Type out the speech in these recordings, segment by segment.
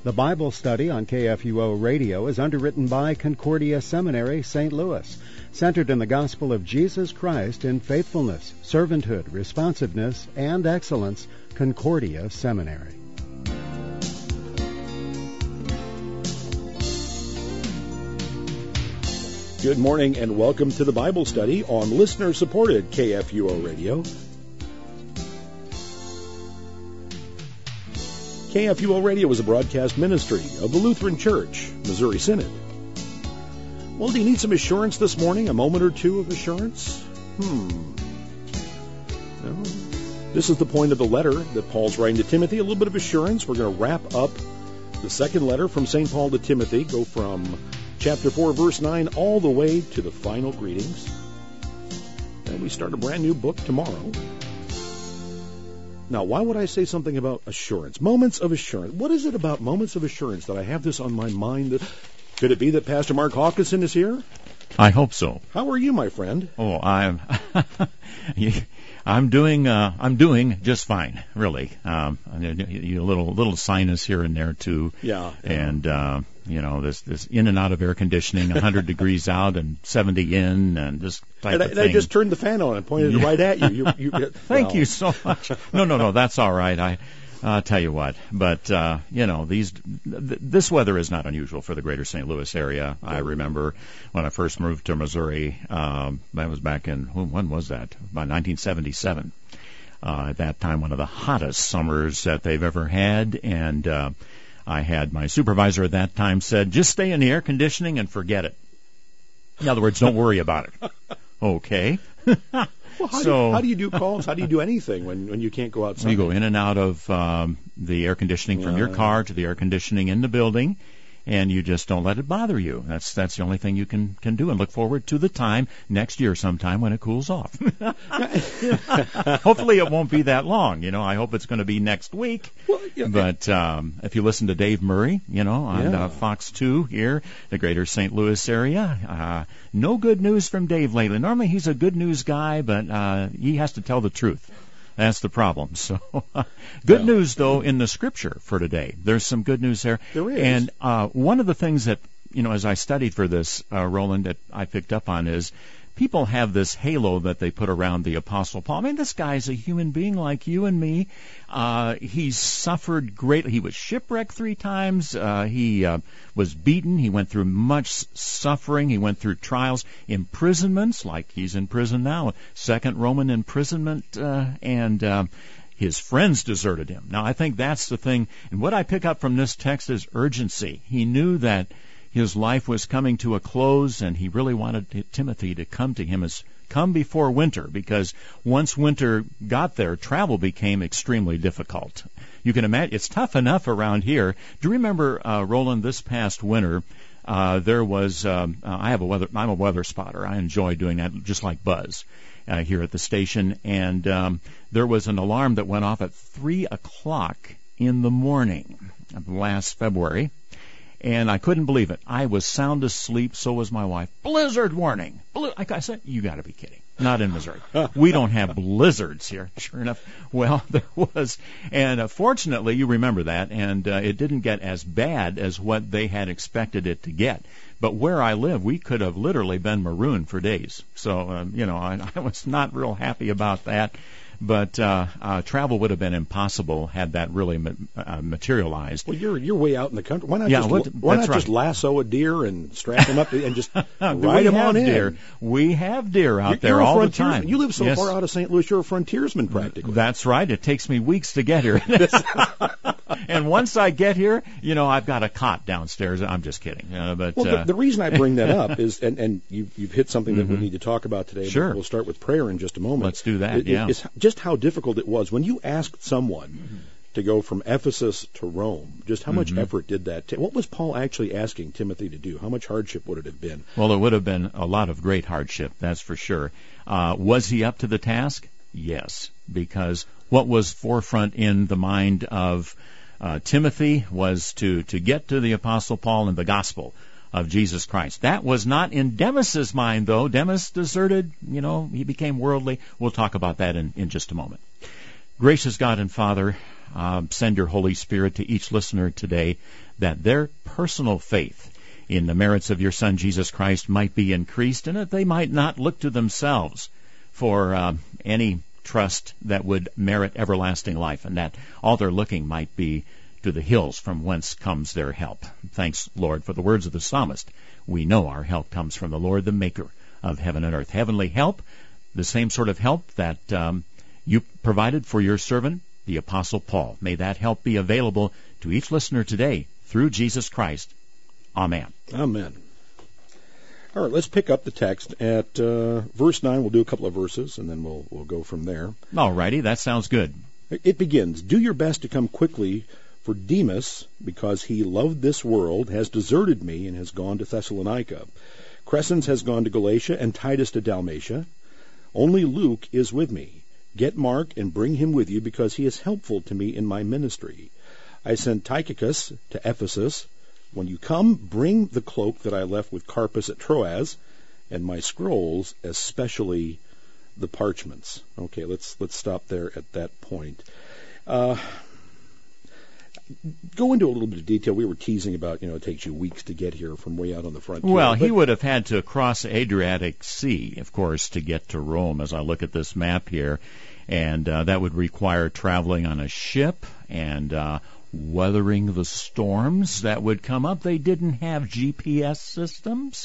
The Bible study on KFUO Radio is underwritten by Concordia Seminary, St. Louis, centered in the gospel of Jesus Christ in faithfulness, servanthood, responsiveness, and excellence. Concordia Seminary. Good morning and welcome to the Bible study on listener-supported KFUO Radio. KFUO Radio is a broadcast ministry of the Lutheran Church, Missouri Synod. Well, do you need some assurance this morning? A moment or two of assurance? No. This is the point of the letter that Paul's writing to Timothy, a little bit of assurance. We're going to wrap up the second letter from St. Paul to Timothy, go from chapter 4, verse 9, all the way to the final greetings. And we start a brand new book tomorrow. Now, why would I say something about assurance? Moments of assurance. What is it about moments of assurance that I have this on my mind? Could it be that Pastor Mark Hawkinson is here? I hope so. How are you, my friend? Oh, I'm doing just fine, really. A little sinus here and there too. Yeah. And this in and out of air conditioning, 100 degrees out and 70 in, and this type of thing. I just turned the fan on and pointed it right at you. Thank you so much. No, that's all right. I'll tell you what, but this weather is not unusual for the greater St. Louis area. I remember when I first moved to Missouri, that was back in, when was that? About 1977. At that time, one of the hottest summers that they've ever had, and I had my supervisor at that time said, just stay in the air conditioning and forget it. In other words, don't worry about it. Okay. Well, how do you do calls? How do you do anything when you can't go outside? You go in and out of the air conditioning from your car to the air conditioning in the building, and you just don't let it bother you. That's the only thing you can do, and look forward to the time next year sometime when it cools off. Hopefully it won't be that long. I hope it's going to be next week. Well, yeah. But if you listen to Dave Murray, on Fox 2 here, the greater St. Louis area, no good news from Dave lately. Normally he's a good news guy, but he has to tell the truth. That's the problem. So, good news, though, in the Scripture for today. There's some good news there. There is. And one of the things that, as I studied for this, Roland, that I picked up on is people have this halo that they put around the Apostle Paul. I mean, this guy's a human being like you and me. He's suffered greatly. He was shipwrecked 3 times. He was beaten. He went through much suffering. He went through trials, imprisonments, like he's in prison now, second Roman imprisonment, and his friends deserted him. Now, I think that's the thing. And what I pick up from this text is urgency. He knew that his life was coming to a close, and he really wanted Timothy to come to him come before winter, because once winter got there, travel became extremely difficult. You can imagine, it's tough enough around here. Do you remember, Roland, this past winter, there was, I'm a weather spotter. I enjoy doing that, just like Buzz, here at the station. And there was an alarm that went off at 3 o'clock in the morning last February. And I couldn't believe it. I was sound asleep, so was my wife. Blizzard warning. I said, you got to be kidding. Not in Missouri. We don't have blizzards here. Sure enough, well, there was. And fortunately, you remember that, and it didn't get as bad as what they had expected it to get. But where I live, we could have literally been marooned for days. So, I was not real happy about that. But travel would have been impossible had that really materialized. Well, you're way out in the country. Why not just lasso a deer and strap him up and just ride him on in? We have deer out there all the time. You live so far out of St. Louis, you're a frontiers,man practically. That's right. It takes me weeks to get here. And once I get here, I've got a cot downstairs. I'm just kidding. But the reason I bring that up is, and you've hit something that we need to talk about today. Sure. But we'll start with prayer in just a moment. Let's do that. It's just how difficult it was when you asked someone to go from Ephesus to Rome. Just how much effort did that take? What was Paul actually asking Timothy to do? How much hardship would it have been? Well, it would have been a lot of great hardship, that's for sure. Was he up to the task? Yes, because what was forefront in the mind of Timothy was to get to the Apostle Paul and the gospel of Jesus Christ. That was not in Demas's mind, though. Demas deserted, he became worldly. We'll talk about that in just a moment. Gracious God and Father, send your Holy Spirit to each listener today, that their personal faith in the merits of your Son, Jesus Christ, might be increased, and that they might not look to themselves for any trust that would merit everlasting life, and that all they're looking might be to the hills from whence comes their help. Thanks, Lord, for the words of the psalmist. We know our help comes from the Lord, the maker of heaven and earth. Heavenly help, the same sort of help that you provided for your servant, the Apostle Paul. May that help be available to each listener today through Jesus Christ. Amen. Amen. All right, let's pick up the text at verse 9. We'll do a couple of verses, and then we'll go from there. All righty, that sounds good. It begins, "Do your best to come quickly, for Demas, because he loved this world, has deserted me and has gone to Thessalonica. Crescens has gone to Galatia, and Titus to Dalmatia. Only Luke is with me. Get Mark and bring him with you, because he is helpful to me in my ministry. I sent Tychicus to Ephesus. When you come, bring the cloak that I left with Carpus at Troas, and my scrolls, especially the parchments." Okay, let's stop there at that point. Go into a little bit of detail. We were teasing about, it takes you weeks to get here from way out on the frontier. Well, he would have had to cross Adriatic Sea, of course, to get to Rome, as I look at this map here. And that would require traveling on a ship and weathering the storms that would come up. They didn't have GPS systems.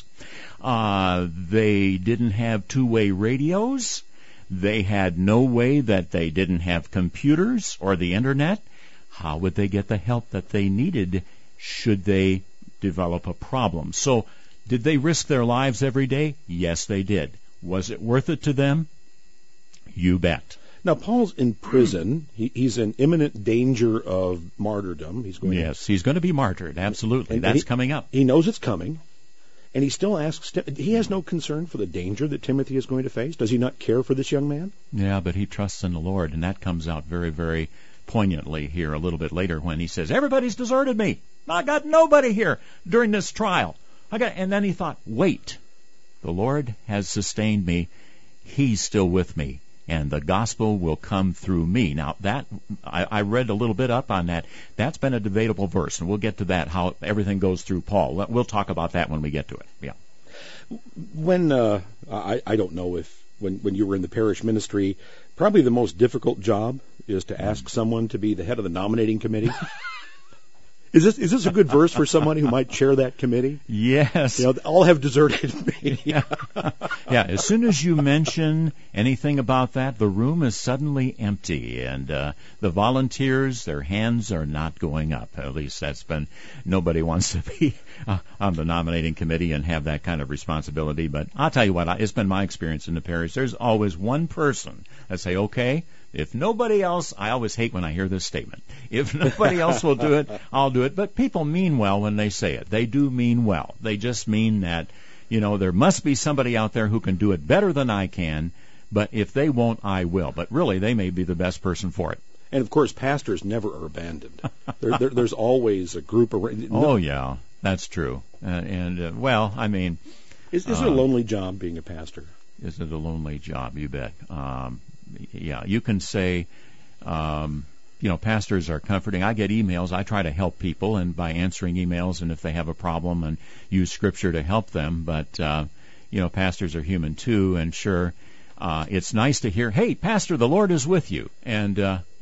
They didn't have two-way radios. They had no way that they didn't have computers or the Internet. How would they get the help that they needed should they develop a problem? So, did they risk their lives every day? Yes, they did. Was it worth it to them? You bet. Now, Paul's in prison. He's in imminent danger of martyrdom. He's going to be martyred. Absolutely. That's coming up. He knows it's coming. And he still asks, he has no concern for the danger that Timothy is going to face. Does he not care for this young man? Yeah, but he trusts in the Lord, and that comes out very, very poignantly here a little bit later when he says, everybody's deserted me. I got nobody here during this trial. And then he thought, wait, the Lord has sustained me. He's still with me, and the gospel will come through me. Now, that I read a little bit up on that. That's been a debatable verse, and we'll get to that, how everything goes through Paul. We'll talk about that when we get to it. Yeah. When I don't know if when you were in the parish ministry, probably the most difficult job is to ask someone to be the head of the nominating committee. Is this a good verse for someone who might chair that committee? Yes. All have deserted me. Yeah. As soon as you mention anything about that, the room is suddenly empty, and the volunteers, their hands are not going up. At least nobody wants to be on the nominating committee and have that kind of responsibility. But I'll tell you what, it's been my experience in the parish. There's always one person that say, okay, if nobody else, I always hate when I hear this statement, if nobody else will do it, I'll do it. But people mean well when they say it. They do mean well. They just mean that, there must be somebody out there who can do it better than I can, but if they won't, I will. But really, they may be the best person for it. And, of course, pastors never are abandoned. There's always a group around. Oh, yeah, that's true. Is it a lonely job being a pastor? Is it a lonely job? You bet. Yeah, you can say, pastors are comforting. I get emails. I try to help people, and by answering emails, and if they have a problem, and use Scripture to help them. But, pastors are human too, and sure, it's nice to hear, hey, Pastor, the Lord is with you. And,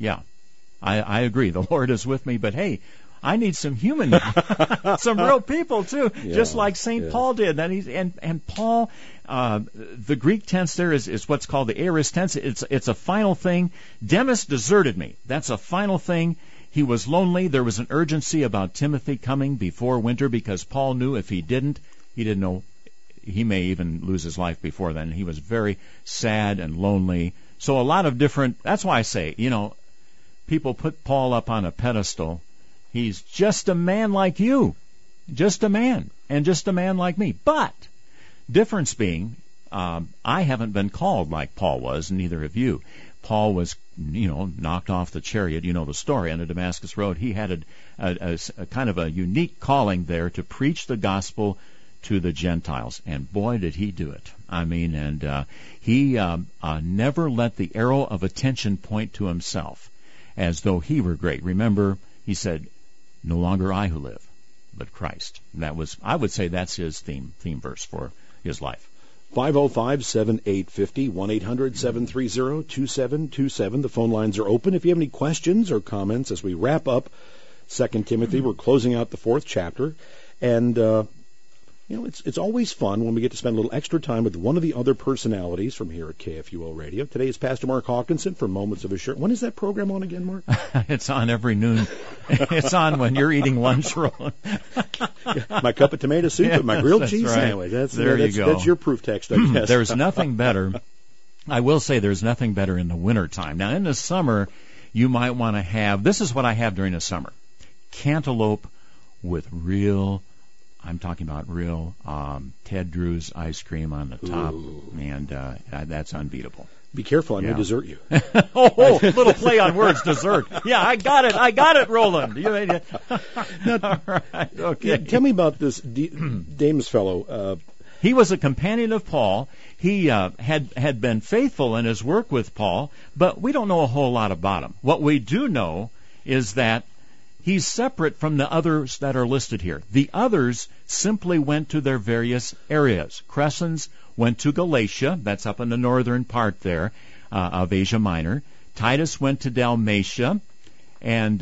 I agree. The Lord is with me, but hey, I need some human, some real people too, just like St. Paul did. And Paul, the Greek tense there is what's called the aorist tense. It's a final thing. Demas deserted me. That's a final thing. He was lonely. There was an urgency about Timothy coming before winter, because Paul knew if he didn't know he may even lose his life before then. He was very sad and lonely. So a lot of different, that's why I say, people put Paul up on a pedestal. He's just a man like you, just a man, and just a man like me. But difference being, I haven't been called like Paul was, and neither have you. Paul was, knocked off the chariot. You know the story on the Damascus Road. He had a kind of a unique calling there to preach the gospel to the Gentiles, and boy, did he do it. He never let the arrow of attention point to himself. as though he were great. Remember, he said, no longer I who live, but Christ. And that was, I would say that's his theme verse for his life. 505-7850, 1-800-730-2727. The phone lines are open. If you have any questions or comments as we wrap up 2 Timothy, we're closing out the 4th chapter. And, it's always fun when we get to spend a little extra time with one of the other personalities from here at KFUO Radio. Today is Pastor Mark Hawkinson for Moments of Assurance. When is that program on again, Mark? It's on every noon. It's on when you're eating lunch, Roland. My cup of tomato soup and my grilled cheese sandwich. You go. That's your proof text, I guess. There's nothing better. I will say there's nothing better in the wintertime. Now, in the summer, you might want to have, this is what I have during the summer, cantaloupe with real, I'm talking about real Ted Drew's ice cream on the top. Ooh. And that's unbeatable. Be careful, I may desert you. Little play on words, dessert. Yeah, I got it, Roland. Now, all right, okay. Tell me about this Dames fellow. He was a companion of Paul. He had been faithful in his work with Paul, but we don't know a whole lot about him. What we do know is that he's separate from the others that are listed here. The others simply went to their various areas. Crescens went to Galatia, that's up in the northern part there of Asia Minor. Titus went to Dalmatia, and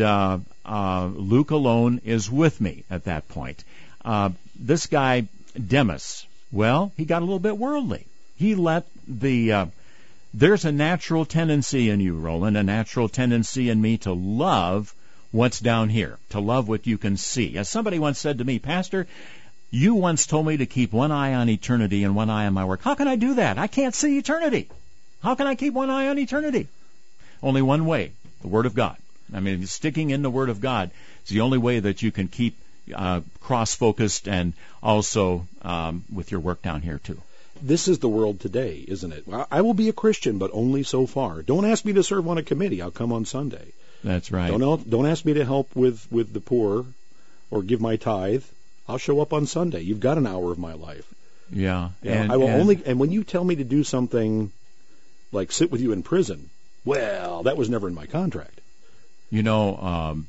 Luke alone is with me at that point. This guy, Demas, well, he got a little bit worldly. He let there's a natural tendency in you, Roland, a natural tendency in me to love what's down here, to love what you can see. As somebody once said to me, Pastor, you once told me to keep one eye on eternity and one eye on my work. How can I do that? I can't see eternity. How can I keep one eye on eternity? Only one way, the Word of God. I mean, sticking in the Word of God is the only way that you can keep cross-focused and also with your work down here too. This is the world today, isn't it? I will be a Christian, but only so far. Don't ask me to serve on a committee. I'll come on Sunday. That's right. Don't ask me to help with the poor or give my tithe. I'll show up on Sunday. You've got an hour of my life. Yeah. And when you tell me to do something like sit with you in prison, well, that was never in my contract. I don't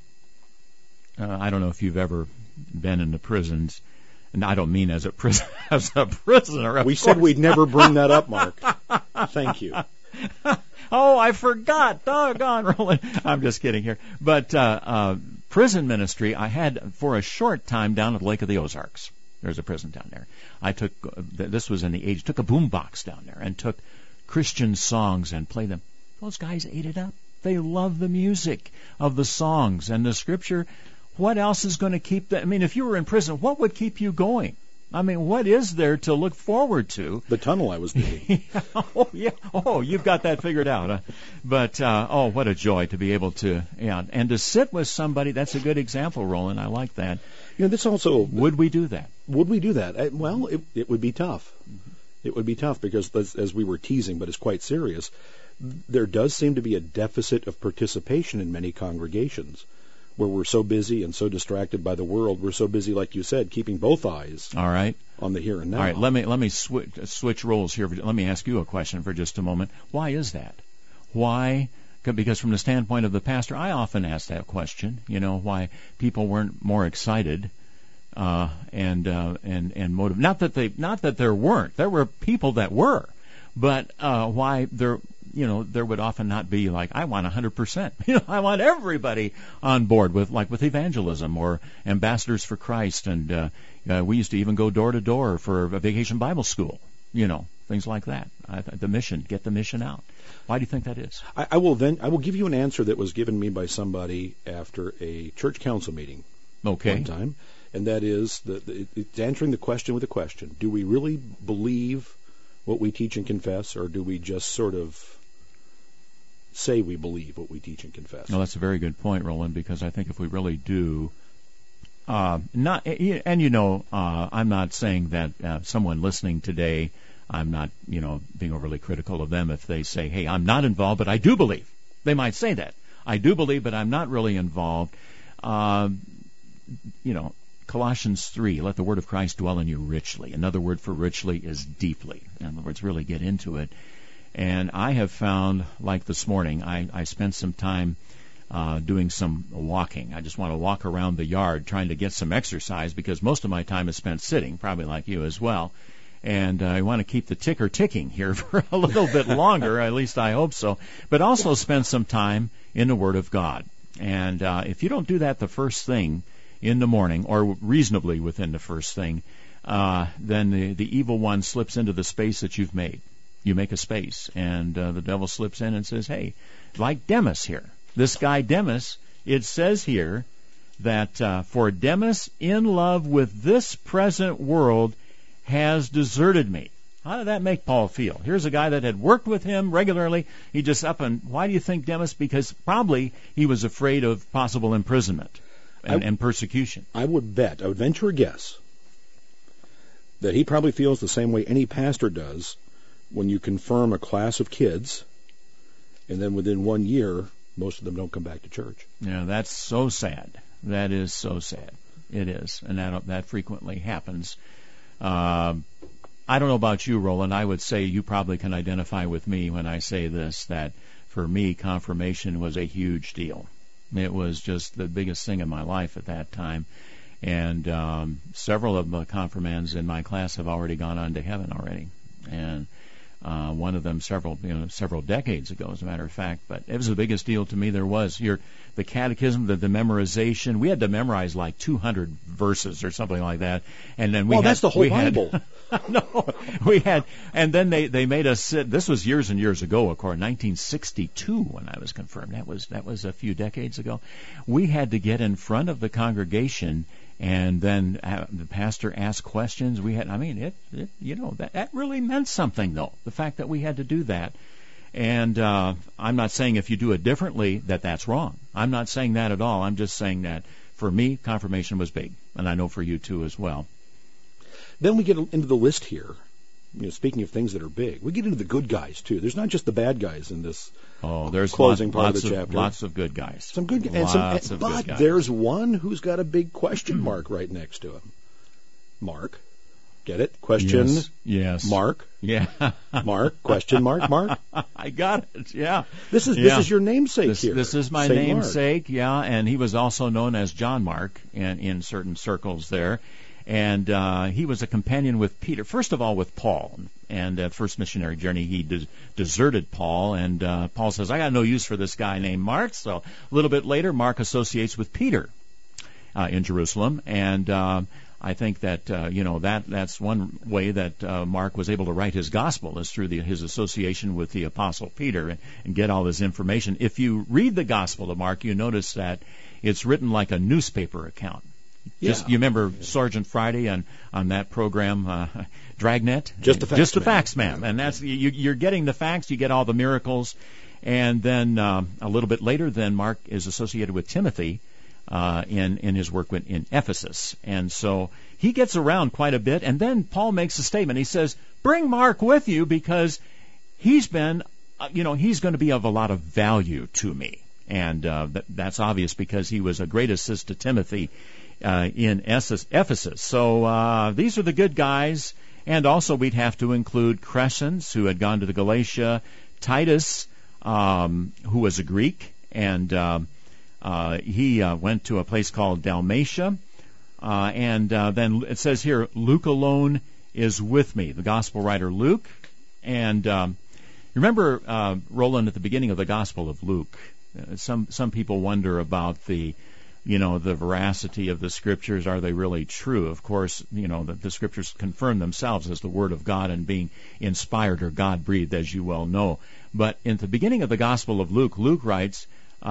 know if you've ever been in the prisons, and I don't mean as a prisoner. We said we'd never bring that up, Mark. Thank you. Oh, I forgot. Doggone, Roland. I'm just kidding here. But prison ministry, I had for a short time down at the Lake of the Ozarks. There's a prison down there. I took, this was in the age, took a boombox down there and took Christian songs and played them. Those guys ate it up. They love the music of the songs and the Scripture. What else is going to keep them? I mean, if you were in prison, what would keep you going? I mean, what is there to look forward to? The tunnel I was digging. Oh, yeah. Oh, you've got that figured out. Huh? But, what a joy to be able to, and to sit with somebody. That's a good example, Roland. I like that. This also... Would we do that? Would we do that? Well, it would be tough. Mm-hmm. It would be tough because, as we were teasing, but it's quite serious, there does seem to be a deficit of participation in many congregations, where we're so busy and so distracted by the world. We're so busy, like you said, keeping both eyes on the here and now. All right, let me switch roles here. Let me ask you a question for just a moment. Why is that? Why? Because from the standpoint of the pastor, I often ask that question. Why people weren't more excited and motivated. Not that there weren't. There were people that were, but why there. There would often not be like, I want 100%. I want everybody on board with evangelism or ambassadors for Christ. And we used to even go door to door for a vacation Bible school, things like that. The mission, get the mission out. Why do you think that is? I will give you an answer that was given me by somebody after a church council meeting one time. And that is, it's answering the question with a question. Do we really believe what we teach and confess, or do we just sort of say we believe what we teach and confess? No, that's a very good point, Roland, because I think if we really do, I'm not saying that someone listening today, I'm not, being overly critical of them if they say, hey, I'm not involved, but I do believe. They might say that. I do believe, but I'm not really involved. Colossians 3, let the word of Christ dwell in you richly. Another word for richly is deeply. In other words, really get into it. And I have found, like this morning, I spent some time doing some walking. I just want to walk around the yard trying to get some exercise because most of my time is spent sitting, probably like you as well. And I want to keep the ticker ticking here for a little bit longer, at least I hope so, but also spend some time in the Word of God. And if you don't do that the first thing in the morning, or reasonably within the first thing, then the evil one slips into the space that you've made. You make a space, and the devil slips in and says, hey, like Demas here. This guy Demas, it says here that for Demas in love with this present world has deserted me. How did that make Paul feel? Here's a guy that had worked with him regularly. He just up and, why do you think Demas? Because probably he was afraid of possible imprisonment and persecution. I would venture a guess, that he probably feels the same way any pastor does when you confirm a class of kids, and then within 1 year, most of them don't come back to church. Yeah, that's so sad. That is so sad. It is, and that frequently happens. I don't know about you, Roland. I would say you probably can identify with me when I say this, that for me, confirmation was a huge deal. It was just the biggest thing in my life at that time. And several of the confirmands in my class have already gone on to heaven already. And one of them several decades ago, as a matter of fact. But it was the biggest deal to me there was. The catechism, the memorization. We had to memorize like 200 verses or something like that. And then that's the whole Bible. No, we had, and then they made us sit. This was years and years ago, of course, 1962 when I was confirmed. That was a few decades ago. We had to get in front of the congregation, and then the pastor asked questions. That really meant something, though. The fact that we had to do that. And I'm not saying if you do it differently that's wrong. I'm not saying that at all. I'm just saying that for me, confirmation was big, and I know for you too as well. Then we get into the list here. Speaking of things that are big, we get into the good guys too. There's not just the bad guys in this. There's closing part of the chapter. Lots of good guys. Some good guys. But there's one who's got a big question mark right next to him. Mark. Get it? Question. Yes. Mark. Yeah. Mark. Question mark. Mark. I got it. Yeah. This is your namesake here. This is my Saint namesake. Mark. Yeah, and he was also known as John Mark in certain circles there. And he was a companion with Peter. First of all, with Paul. And first missionary journey, he deserted Paul. And Paul says, I got no use for this guy named Mark. So a little bit later, Mark associates with Peter in Jerusalem. And I think that that's one way that Mark was able to write his gospel, is through his association with the Apostle Peter and get all his information. If you read the Gospel of Mark, you notice that it's written like a newspaper account. Yeah. You remember Sergeant Friday on that program, Dragnet? Just the facts, man. And that's you're getting the facts. You get all the miracles, and then a little bit later, then Mark is associated with Timothy in his work in Ephesus, and so he gets around quite a bit. And then Paul makes a statement. He says, "Bring Mark with you because he's been, he's going to be of a lot of value to me." And that's obvious because he was a great assist to Timothy in Ephesus. So these are the good guys. And also we'd have to include Crescens, who had gone to the Galatia, Titus, who was a Greek, and he went to a place called Dalmatia. And then it says here, Luke alone is with me, the gospel writer Luke. And remember, Roland, at the beginning of the Gospel of Luke, some people wonder about the veracity of the Scriptures. Are they really true? Of course, the Scriptures confirm themselves as the Word of God and being inspired or God-breathed, as you well know. But in the beginning of the Gospel of Luke, Luke writes,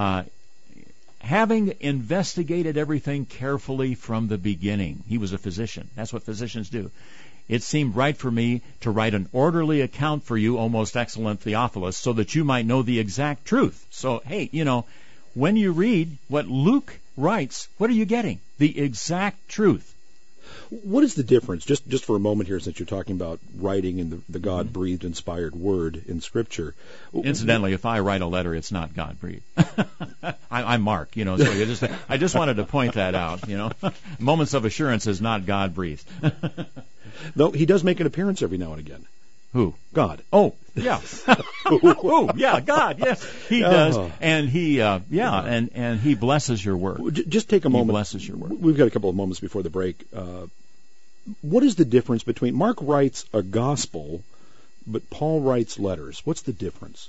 having investigated everything carefully from the beginning. He was a physician. That's what physicians do. It seemed right for me to write an orderly account for you, O most excellent Theophilus, so that you might know the exact truth. So, hey, when you read what Luke writes, what are you getting? The exact truth. What is the difference, just for a moment here, since you're talking about writing in the God-breathed, inspired word in Scripture? Incidentally, if I write a letter, it's not God-breathed. I'm Mark, so I just wanted to point that out, Moments of Assurance is not God-breathed. Though he does make an appearance every now and again. Who? God. Oh, yeah. Oh, yeah, God, yes. He does. And he, and he blesses your word. Just take a moment. He blesses your word. We've got a couple of moments before the break. What is the difference between, Mark writes a gospel, but Paul writes letters. What's the difference?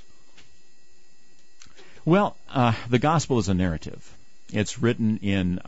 Well, the gospel is a narrative. It's written in,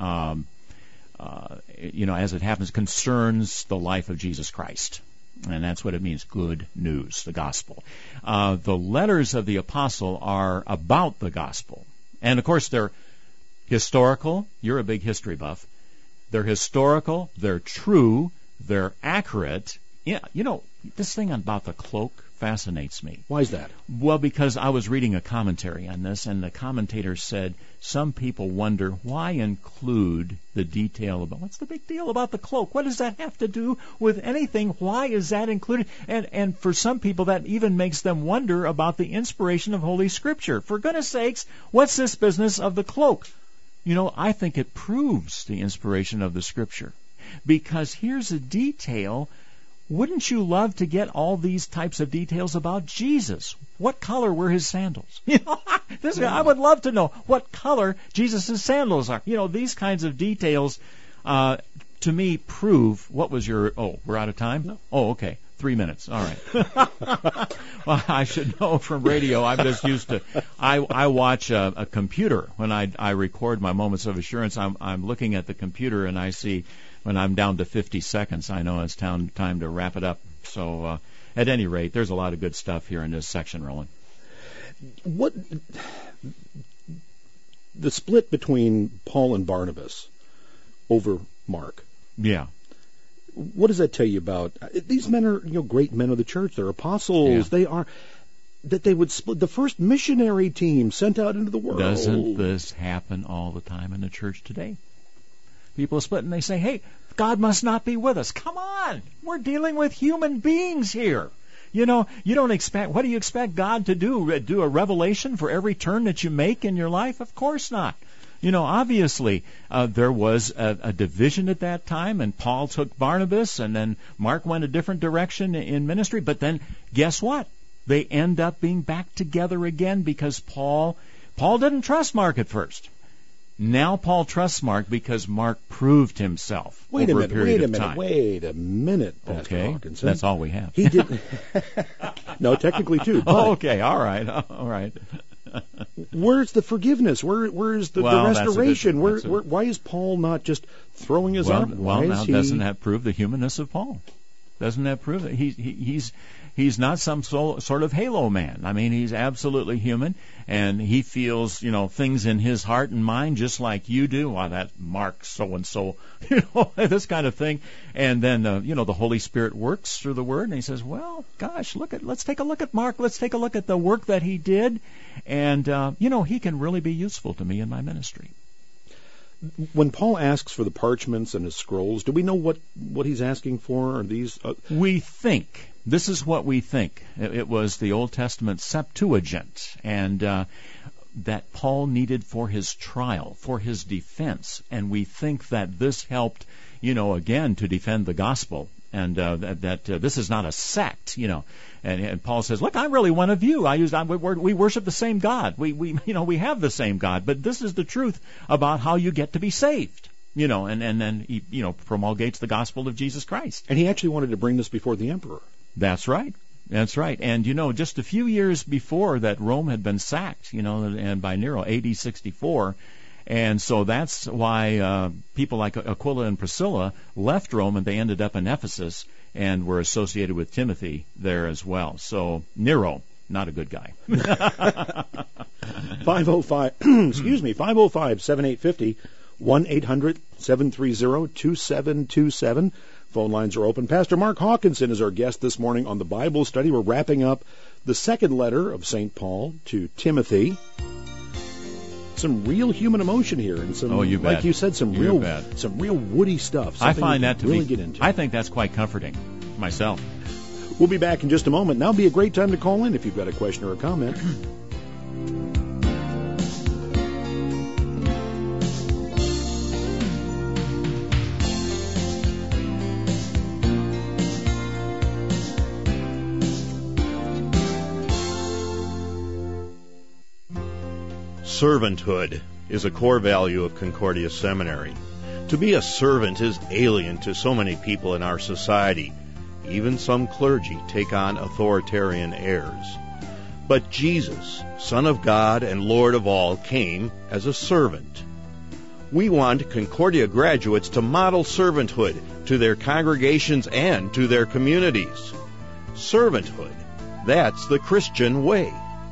as it happens, concerns the life of Jesus Christ. And that's what it means, good news, the gospel. The letters of the apostle are about the gospel. And, of course, they're historical. You're a big history buff. They're historical. They're true. They're accurate. Yeah, this thing about the cloak fascinates me. Why is that? Well, because I was reading a commentary on this, and the commentator said some people wonder why include the detail about what's the big deal about the cloak? What does that have to do with anything? Why is that included? And for some people, that even makes them wonder about the inspiration of Holy Scripture. For goodness sakes, what's this business of the cloak? I think it proves the inspiration of the Scripture. Because here's a detail. Wouldn't you love to get all these types of details about Jesus? What color were his sandals? I would love to know what color Jesus' sandals are. These kinds of details, to me, prove what was your... Oh, we're out of time? No. Oh, okay. 3 minutes. All right. Well, I should know from radio. I'm just used to... I watch a computer. When I record my Moments of Assurance, I'm looking at the computer and I see... When I'm down to 50 seconds, I know it's time to wrap it up. So, at any rate, there's a lot of good stuff here in this section, Roland. What the split between Paul and Barnabas over Mark? Yeah. What does that tell you about these men? Are great men of the church? They're apostles. Yeah. They are. That they would split the first missionary team sent out into the world. Doesn't this happen all the time in the church today? People split and they say, hey, God must not be with us. Come on. We're dealing with human beings here. You don't expect, what do you expect God to do? Do a revelation for every turn that you make in your life? Of course not. Obviously, there was a division at that time, and Paul took Barnabas, and then Mark went a different direction in ministry. But then, guess what? They end up being back together again because Paul didn't trust Mark at first. Now Paul trusts Mark because Mark proved himself over a period of time. Wait a minute, Pastor Hawkinson. That's all we have. He didn't. No, technically too. Oh, okay, all right. Where's the forgiveness? Where's the restoration? Why is Paul not just throwing his arm? Doesn't that prove the humanness of Paul? Doesn't that prove it? He's not some sort of halo man. I mean, he's absolutely human, and he feels, things in his heart and mind just like you do. Why, that Mark so-and-so, this kind of thing. And then, the Holy Spirit works through the Word, and he says, well, gosh, let's take a look at Mark. Let's take a look at the work that he did. And, he can really be useful to me in my ministry. When Paul asks for the parchments and his scrolls, do we know what he's asking for? Are these? We think. This is what we think. It was the Old Testament Septuagint, and that Paul needed for his trial, for his defense. And we think that this helped, again, to defend the gospel. And that this is not a sect, And Paul says, "Look, I'm really one of you. We worship the same God. We have the same God. But this is the truth about how you get to be saved." And then he promulgates the gospel of Jesus Christ. And he actually wanted to bring this before the emperor. That's right. And just a few years before that, Rome had been sacked, and by Nero, AD 64. And so that's why people like Aquila and Priscilla left Rome, and they ended up in Ephesus and were associated with Timothy there as well. So Nero, not a good guy. 505-7850, 1-800-730-2727. Phone lines are open. Pastor Mark Hawkinson is our guest this morning on the Bible study. We're wrapping up the second letter of St. Paul to Timothy. Some real human emotion here, and some, like you said, some real woody stuff. I find that to really be. Get into. I think that's quite comforting, myself. We'll be back in just a moment. Now would be a great time to call in if you've got a question or a comment. Servanthood is a core value of Concordia Seminary. To be a servant is alien to so many people in our society. Even some clergy take on authoritarian airs. But Jesus, Son of God and Lord of all, came as a servant. We want Concordia graduates to model servanthood to their congregations and to their communities. Servanthood, that's the Christian way.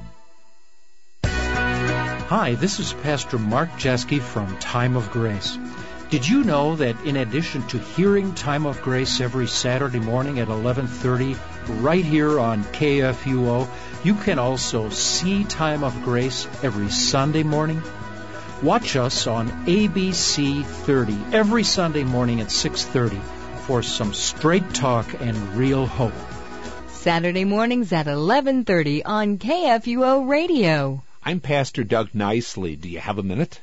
Hi, this is Pastor Mark Jeske from Time of Grace. Did you know that in addition to hearing Time of Grace every Saturday morning at 11:30 right here on KFUO, you can also see Time of Grace every Sunday morning? Watch us on ABC 30 every Sunday morning at 6:30 for some straight talk and real hope. Saturday mornings at 11:30 on KFUO Radio. I'm Pastor Doug Nicely. Do you have a minute?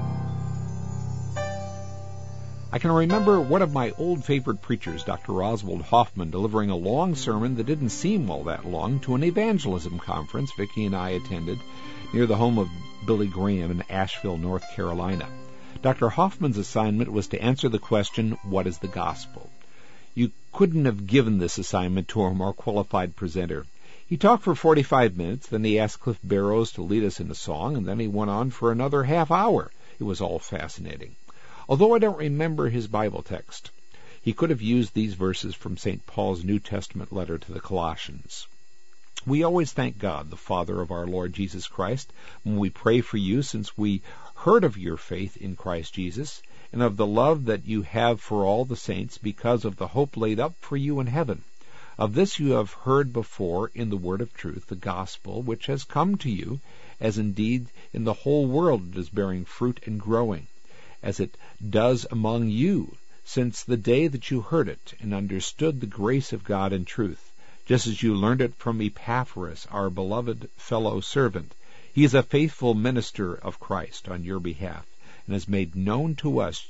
I can remember one of my old favorite preachers, Dr. Oswald Hoffman, delivering a long sermon that didn't seem all that long to an evangelism conference Vicki and I attended near the home of Billy Graham in Asheville, North Carolina. Dr. Hoffman's assignment was to answer the question, what is the gospel? You couldn't have given this assignment to a more qualified presenter. He talked for 45 minutes, then he asked Cliff Barrows to lead us in a song, and then he went on for another half hour. It was all fascinating. Although I don't remember his Bible text, he could have used these verses from St. Paul's New Testament letter to the Colossians. We always thank God, the Father of our Lord Jesus Christ, when we pray for you, since we heard of your faith in Christ Jesus, and of the love that you have for all the saints, because of the hope laid up for you in heaven. Of this you have heard before in the word of truth, the gospel, which has come to you, as indeed in the whole world it is bearing fruit and growing, as it does among you, since the day that you heard it and understood the grace of God in truth, just as you learned it from Epaphras, our beloved fellow servant. He is a faithful minister of Christ on your behalf, and has made known to us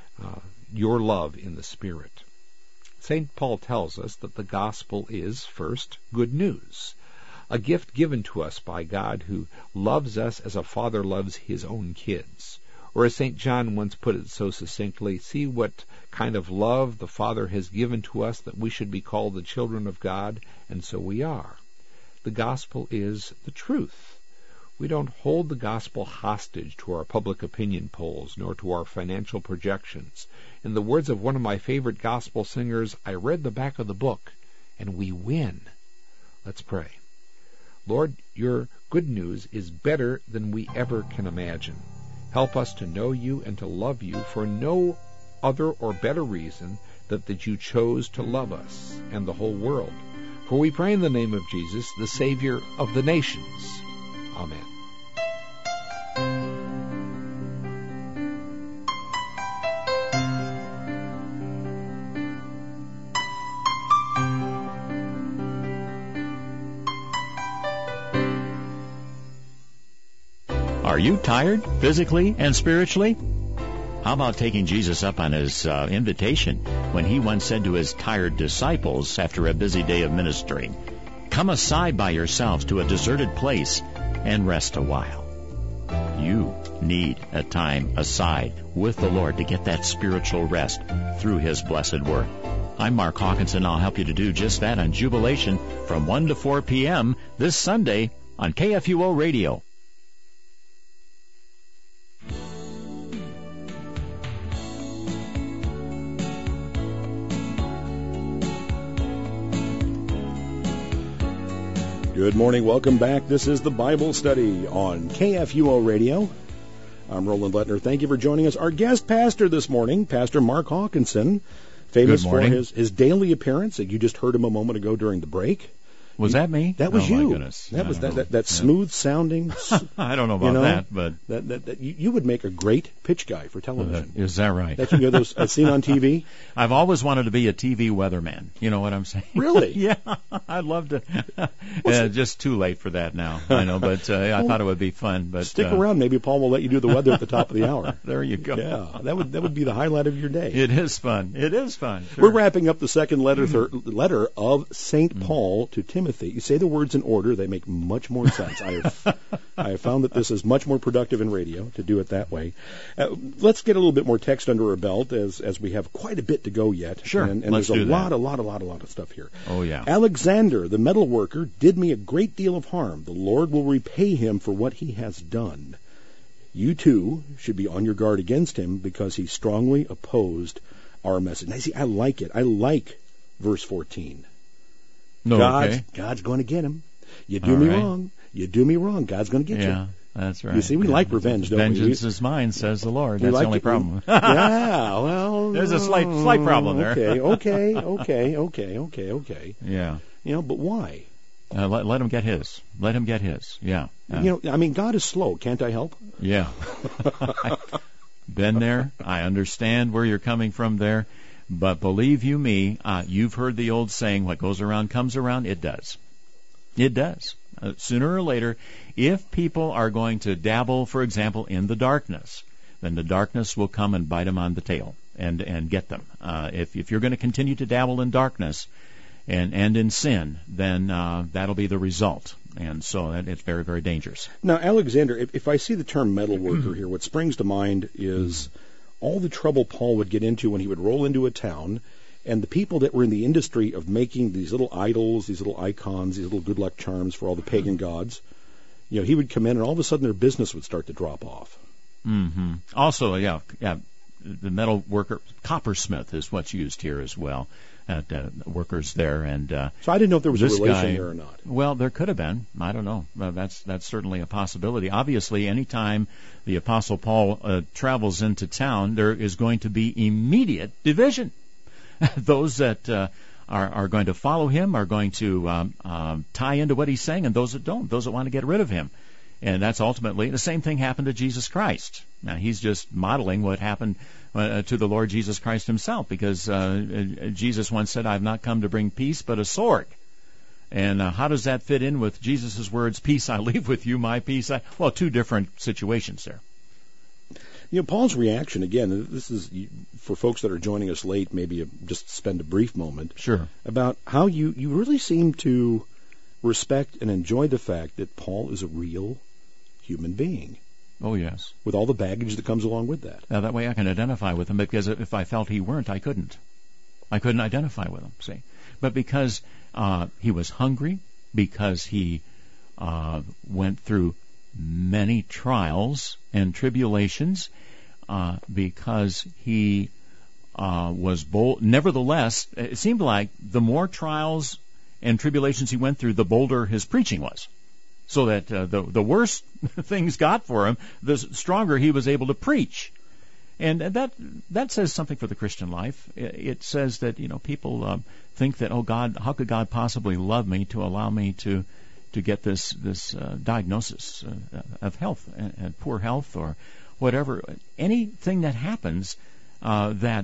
your love in the Spirit. St. Paul tells us that the gospel is, first, good news, a gift given to us by God who loves us as a father loves his own kids. Or as St. John once put it so succinctly, see what kind of love the Father has given to us that we should be called the children of God, and so we are. The gospel is the truth. We don't hold the gospel hostage to our public opinion polls, nor to our financial projections. In the words of one of my favorite gospel singers, I read the back of the book, and we win. Let's pray. Lord, your good news is better than we ever can imagine. Help us to know you and to love you for no other or better reason than that you chose to love us and the whole world. For we pray in the name of Jesus, the Savior of the nations. Amen. Are you tired, physically and spiritually? How about taking Jesus up on his invitation when he once said to his tired disciples after a busy day of ministering, "Come aside by yourselves to a deserted place and rest a while." You need a time aside with the Lord to get that spiritual rest through his blessed word. I'm Mark Hawkinson. I'll help you to do just that on Jubilation from 1 to 4 p.m. this Sunday on KFUO Radio. Good morning. Welcome back. This is the Bible Study on KFUO Radio. I'm Roland Lettner. Thank you for joining us. Our guest pastor this morning, Pastor Mark Hawkinson, famous for his daily appearance that you just heard him a moment ago during the break. Was that me? That was you. My goodness. That was that smooth sounding. I don't know about that, but that you would make a great pitch guy for television. Is that right? That you know those seen on TV. I've always wanted to be a TV weatherman. You know what I'm saying? Really? Yeah, I'd love to. Just too late for that now. I know, but I thought it would be fun. But stick around. Maybe Paul will let you do the weather at the top of the hour. There you go. Yeah, that would be the highlight of your day. It is fun. It is fun. Sure. We're wrapping up the second letter of St. Paul to Timothy. Timothy. You say the words in order; they make much more sense. I have found that this is much more productive in radio to do it that way. Let's get a little bit more text under our belt as we have quite a bit to go yet. Sure, and there's a lot of stuff here. Oh yeah. Alexander, the metal worker, did me a great deal of harm. The Lord will repay him for what he has done. You too should be on your guard against him because he strongly opposed our message. Now, see, I like it. I like verse 14. God's going to get him. You do me wrong. You do me wrong. God's going to get you. Yeah, that's right. You see, we like revenge, don't we? Vengeance is mine, says the Lord. That's the only problem. Yeah, well... There's a slight problem there. Okay. Yeah. But why? Let him get his. Let him get his. Yeah. God is slow. Can't I help? Yeah. I've been there. I understand where you're coming from there. But believe you me, you've heard the old saying, what goes around comes around. It does. It does. Sooner or later, if people are going to dabble, for example, in the darkness, then the darkness will come and bite them on the tail and get them. If you're going to continue to dabble in darkness and in sin, then that'll be the result. And so it's very, very dangerous. Now, Alexander, if I see the term metal worker here, what springs to mind is all the trouble Paul would get into when he would roll into a town, and the people that were in the industry of making these little idols, these little icons, these little good luck charms for all the pagan gods, he would come in and all of a sudden their business would start to drop off. Mm-hmm. Also, the metal worker, coppersmith is what's used here as well. Workers there, and so I didn't know if there was a relation here or not. Well, there could have been. I don't know. That's certainly a possibility. Obviously, anytime the Apostle Paul travels into town, there is going to be immediate division. Those that are going to follow him are going to tie into what he's saying, and those that don't, those that want to get rid of him. And that's ultimately, the same thing happened to Jesus Christ. Now, he's just modeling what happened to the Lord Jesus Christ himself, because Jesus once said, I've not come to bring peace, but a sword. And how does that fit in with Jesus' words, peace I leave with you, my peace I... Well, two different situations there. Paul's reaction, again, this is for folks that are joining us late, maybe just spend a brief moment. Sure. About how you really seem to respect and enjoy the fact that Paul is a real human being. Oh, yes. With all the baggage that comes along with that. Now, that way I can identify with him, because if I felt he weren't, I couldn't. I couldn't identify with him, see. But because he was hungry, because he went through many trials and tribulations, because he was bold. Nevertheless, it seemed like the more trials and tribulations he went through, the bolder his preaching was. So that the worse things got for him, the stronger he was able to preach. And that says something for the Christian life. It says that people think that, oh God, how could God possibly love me to allow me to get this diagnosis of health and poor health or whatever. Anything that happens that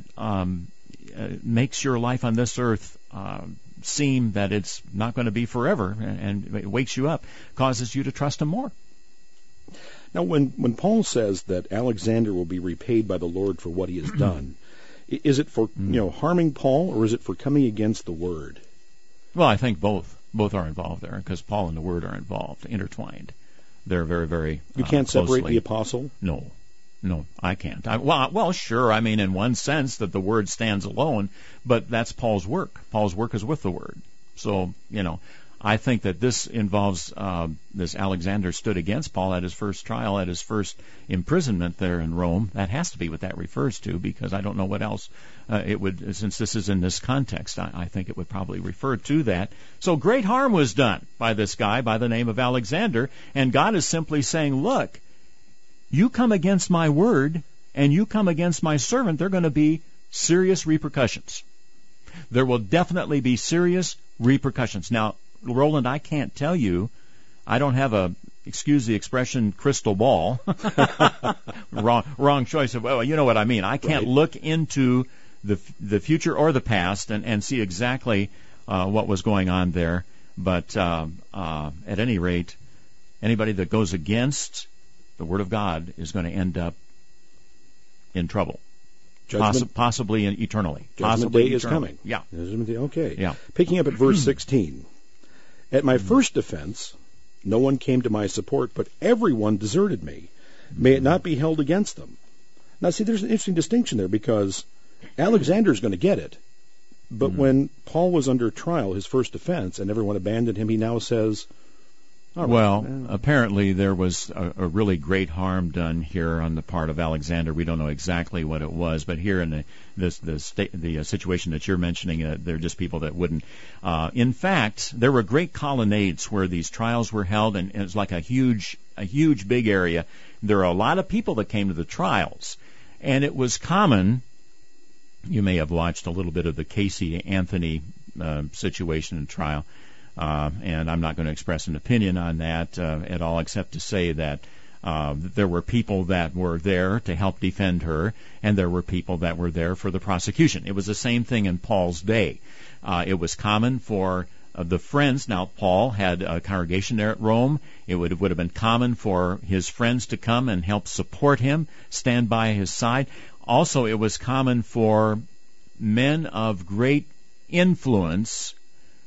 makes your life on this earth seem that it's not going to be forever and it wakes you up, causes you to trust him more. Now, when Paul says that Alexander will be repaid by the Lord for what he has done, is it for harming Paul, or is it for coming against the word? Well, I think both are involved there, because Paul and the word are involved, intertwined. They're very, very You can't separate closely. the apostle? No, I can't. Well, sure. I mean, in one sense that the word stands alone, but that's Paul's work. Paul's work is with the word. So, I think that this involves this Alexander stood against Paul at his first trial, at his first imprisonment there in Rome. That has to be what that refers to, because I don't know what else it would, since this is in this context, I think it would probably refer to that. So great harm was done by this guy by the name of Alexander, and God is simply saying, look, you come against my word and you come against my servant, there are going to be serious repercussions. There will definitely be serious repercussions. Now, Roland, I can't tell you, I don't have a, excuse the expression, crystal ball. wrong choice of, well, you know what I mean. I can't look into the future or the past and see exactly what was going on there. But at any rate, anybody that goes against the Word of God is going to end up in trouble. Possibly eternally. Judgment Possibly day is coming. Yeah. Judgment day, okay. Yeah. Picking up at verse 16. At my first defense, no one came to my support, but everyone deserted me. May it not be held against them. Now, see, there's an interesting distinction there, because Alexander's going to get it. But when Paul was under trial, his first defense, and everyone abandoned him, he now says, all right, apparently there was a really great harm done here on the part of Alexander. We don't know exactly what it was, but here in the situation that you're mentioning, they're just people that wouldn't. In fact, there were great colonnades where these trials were held, and it was like a huge big area. There are a lot of people that came to the trials, and it was common. You may have watched a little bit of the Casey Anthony situation and trial. And I'm not going to express an opinion on that at all, except to say that there were people that were there to help defend her, and there were people that were there for the prosecution. It was the same thing in Paul's day. It was common for the friends. Now, Paul had a congregation there at Rome. It would have been common for his friends to come and help support him, stand by his side. Also, it was common for men of great influence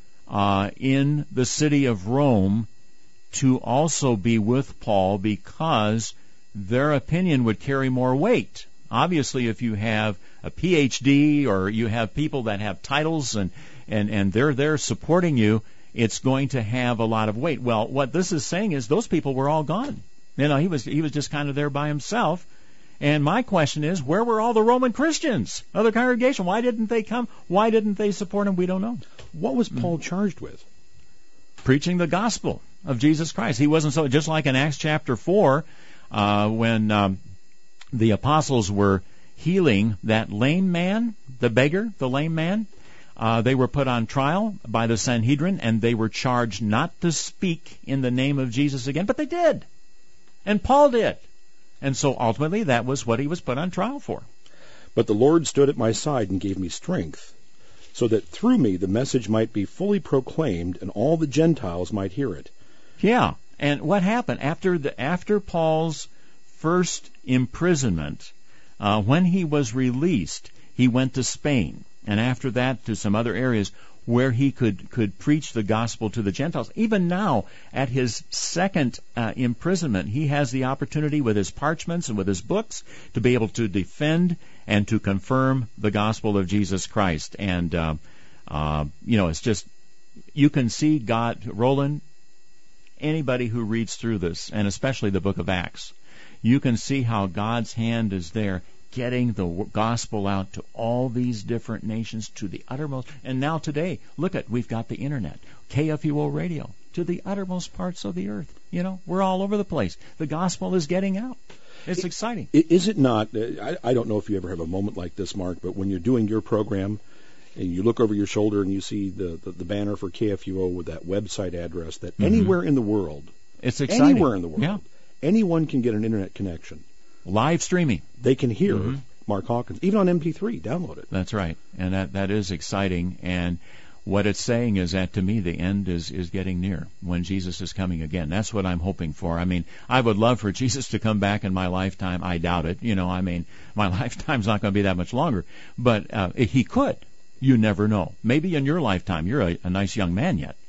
in the city of Rome to also be with Paul, because their opinion would carry more weight. Obviously, if you have a PhD or you have people that have titles and they're there supporting you, it's going to have a lot of weight. Well, what this is saying is those people were all gone. You know, he was just kind of there by himself. And my question is, where were all the Roman Christians, other congregation? Why didn't they come? Why didn't they support him? We don't know. What was Paul charged with? Preaching the gospel of Jesus Christ. He wasn't so, just like in Acts chapter 4, when the apostles were healing that lame man, the beggar, the lame man, they were put on trial by the Sanhedrin, and they were charged not to speak in the name of Jesus again, but they did. And Paul did. And so ultimately that was what he was put on trial for. But the Lord stood at my side and gave me strength, so that through me the message might be fully proclaimed and all the Gentiles might hear it. Yeah, and what happened after Paul's first imprisonment, when he was released, he went to Spain, and after that to some other areas where he could preach the gospel to the Gentiles. Even now, at his second imprisonment, he has the opportunity with his parchments and with his books to be able to defend and to confirm the gospel of Jesus Christ. And, it's just, you can see God, Roland, anybody who reads through this, and especially the book of Acts, you can see how God's hand is there, getting the gospel out to all these different nations, to the uttermost. And now today, look at, we've got the internet, KFUO radio, to the uttermost parts of the earth. You know, we're all over the place. The gospel is getting out. It's exciting. Is it not? I don't know if you ever have a moment like this, Mark, but when you're doing your program and you look over your shoulder and you see the banner for KFUO with that website address, that anywhere in the world, it's exciting. Anywhere in the world, anyone can get an internet connection. Live streaming. They can hear Mark Hawkins, even on MP3. Download it. That's right. And that is exciting. And what it's saying is that, to me, the end is getting near, when Jesus is coming again. That's what I'm hoping for. I mean, I would love for Jesus to come back in my lifetime. I doubt it. My lifetime's not going to be that much longer. But he could. You never know. Maybe in your lifetime. You're a nice young man yet.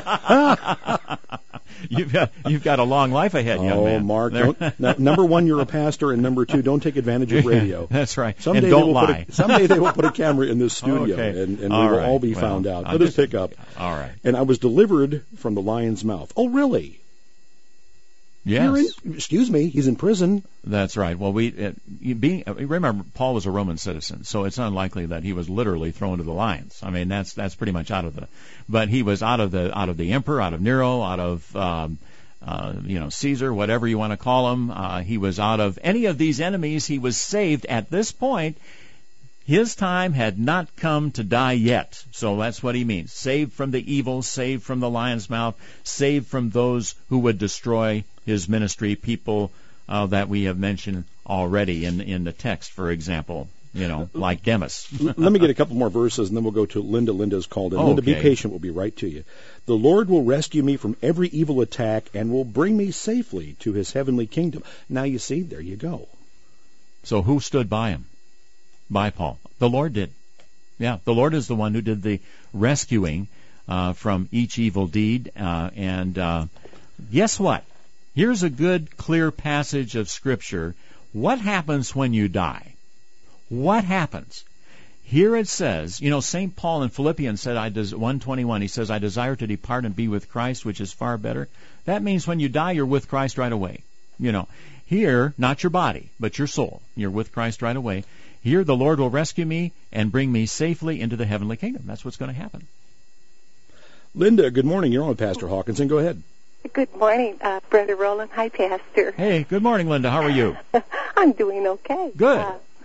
You've got a long life ahead, young man. Oh, Mark! Number one, you're a pastor, and number two, don't take advantage of radio. That's right. Someday and don't lie. Someday they will put a camera in this studio, okay. and we will all be found out. Let us pick up. All right. And I was delivered from the lion's mouth. Oh, really? Yes. Excuse me. He's in prison. That's right. Well, remember, Paul was a Roman citizen, so it's unlikely that he was literally thrown to the lions. I mean, that's pretty much but he was out of the emperor, out of Nero, out of Caesar, whatever you want to call him. He was out of any of these enemies. He was saved at this point. His time had not come to die yet. So that's what he means. Saved from the evil, saved from the lion's mouth, saved from those who would destroy his ministry, people that we have mentioned already in the text, for example, like Demas. Let me get a couple more verses, and then we'll go to Linda. Linda's called in. Linda, be patient. We'll be right to you. The Lord will rescue me from every evil attack and will bring me safely to his heavenly kingdom. Now, you see, there you go. So who stood by him? By Paul. The Lord did. Yeah, the Lord is the one who did the rescuing. from each evil deed. Guess what? Here's a good, clear passage of Scripture. What happens when you die? What happens? Here it says, St. Paul in Philippians said, 1:21, he says, I desire to depart and be with Christ, which is far better. That means when you die, you're with Christ right away. Here, not your body, but your soul. You're with Christ right away. Here, the Lord will rescue me and bring me safely into the heavenly kingdom. That's what's going to happen. Linda, good morning. You're on with Pastor Hawkinson. Go ahead. Good morning, Brother Roland. Hi, Pastor. Hey, good morning, Linda. How are you? I'm doing okay. Good.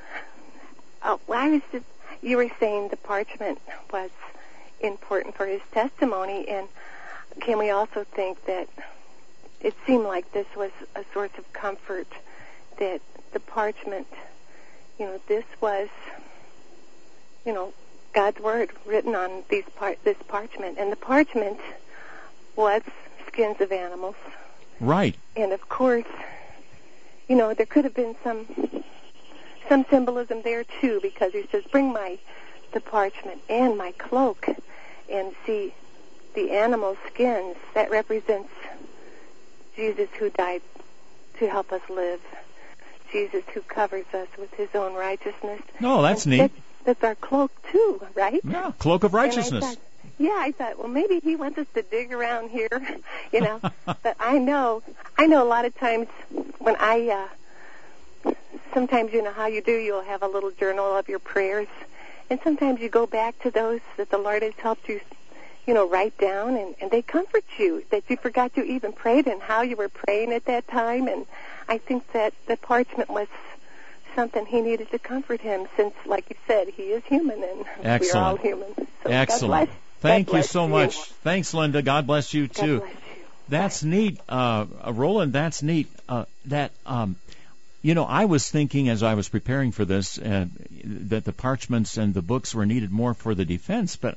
You were saying the parchment was important for his testimony, and can we also think that it seemed like this was a source of comfort, that the parchment, this was, God's Word written on this parchment, and the parchment was skins of animals. Right. And of course, there could have been some symbolism there too, because he says, bring the parchment and my cloak, and see the animal skins. That represents Jesus who died to help us live. Jesus who covers us with his own righteousness. No, that's neat. That's our cloak too, right? Yeah, cloak of righteousness. I thought, well, maybe he wants us to dig around here, But I know a lot of times when sometimes how you do, you'll have a little journal of your prayers, and sometimes you go back to those that the Lord has helped you, write down, and they comfort you, that you forgot you even prayed and how you were praying at that time. And I think that the parchment was something he needed to comfort him, since, like you said, he is human, and Excellent. we're all human. So Excellent. Thank you so much. You. Thanks, Linda. God bless you, too. God bless you. That's neat. Roland, that's neat. I was thinking as I was preparing for this that the parchments and the books were needed more for the defense, but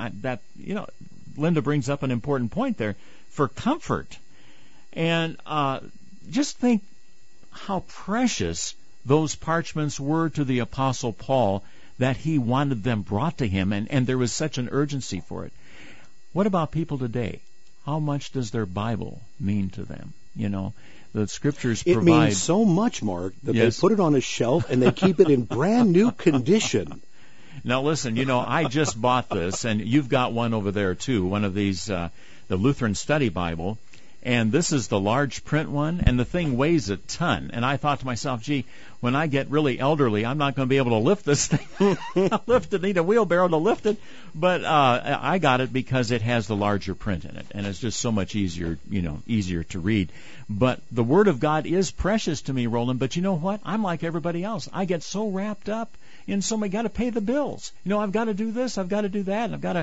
Linda brings up an important point there for comfort. And just think how precious those parchments were to the Apostle Paul, that he wanted them brought to him, and there was such an urgency for it. What about people today? How much does their Bible mean to them? The Scriptures provide... It means so much, Mark, that they put it on a shelf and they keep it in brand new condition. Now listen, I just bought this, and you've got one over there too, one of these, the Lutheran Study Bible, and this is the large print one, and the thing weighs a ton. And I thought to myself, gee, when I get really elderly, I'm not going to be able to lift this thing. Need a wheelbarrow to lift it. But I got it because it has the larger print in it, and it's just so much easier, easier to read. But the Word of God is precious to me, Roland. But you know what? I'm like everybody else. I get so wrapped up in somebody got to pay the bills. I've got to do this, I've got to do that, and I've got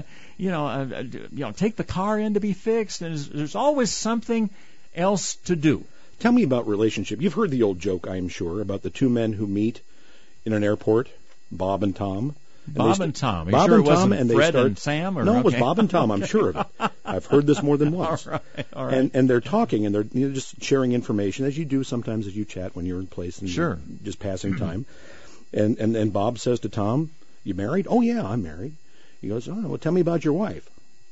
to, take the car in to be fixed. And there's always something else to do. Tell me about relationship. You've heard the old joke, I'm sure, about the two men who meet in an airport, Bob and Tom. Bob and Tom. Bob sure and Tom, and Fred and Sam? No, it was Bob and Tom, I'm sure of it. I've heard this more than once. All right. And they're talking, and they're just sharing information, as you do sometimes as you chat when you're in place and sure. Just passing time. And Bob says to Tom, "You married?" "Oh, yeah, I'm married." He goes, "Oh, well, tell me about your wife."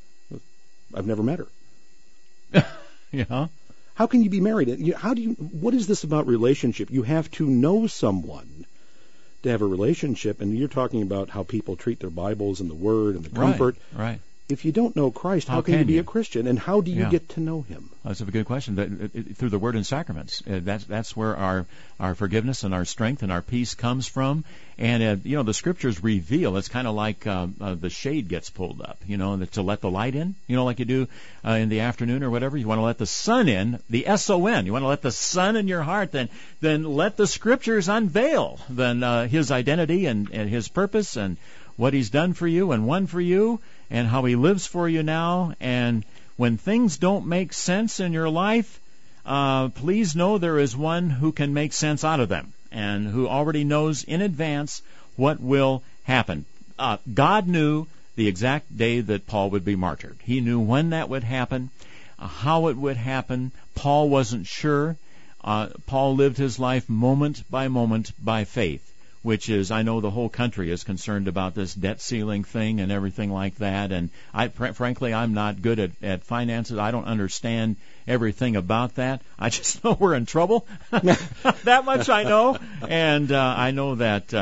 "I've never met her." Yeah. How can you be married? What is this about relationship? You have to know someone to have a relationship, and you're talking about how people treat their Bibles and the Word and the comfort. Right. If you don't know Christ, how can you be a Christian? And how do you get to know Him? That's a good question. Through the Word and Sacraments. That's where our forgiveness and our strength and our peace comes from. And, the Scriptures reveal. It's kind of like the shade gets pulled up, to let the light in, like you do in the afternoon or whatever. You want to let the sun in, the S-O-N. You want to let the sun in your heart, then let the Scriptures unveil His identity and His purpose and what He's done for you and won for you, and how He lives for you now. And when things don't make sense in your life, please know there is one who can make sense out of them, and who already knows in advance what will happen. God knew the exact day that Paul would be martyred. He knew when that would happen, how it would happen. Paul wasn't sure. Paul lived his life moment by faith. which is, I know the whole country is concerned about this debt ceiling thing and everything like that. And frankly, I'm not good at finances. I don't understand everything about that. I just know we're in trouble. That much I know. And I know that,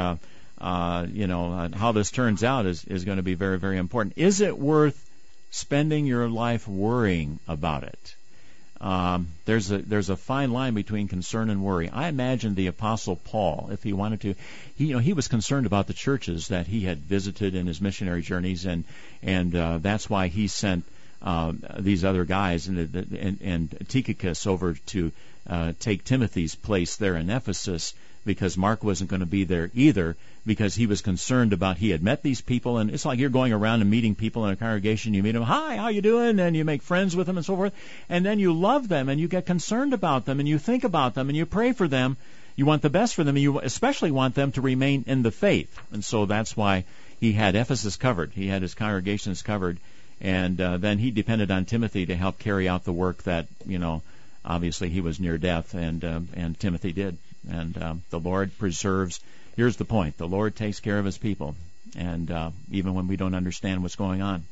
how this turns out is going to be very, very important. Is it worth spending your life worrying about it? There's a fine line between concern and worry. I imagine the Apostle Paul, if he wanted to, he was concerned about the churches that he had visited in his missionary journeys, and that's why he sent these other guys and Tychicus over to take Timothy's place there in Ephesus, because Mark wasn't going to be there either, because he was concerned about, he had met these people, and it's like you're going around and meeting people in a congregation. You meet them, hi, how you doing? And you make friends with them and so forth, and then you love them, and you get concerned about them, and you think about them, and you pray for them. You want the best for them, and you especially want them to remain in the faith. And so that's why he had Ephesus covered. He had his congregations covered, and then he depended on Timothy to help carry out the work that, obviously he was near death, and Timothy did. And the Lord preserves. Here's the point: the Lord takes care of His people, and even when we don't understand what's going on.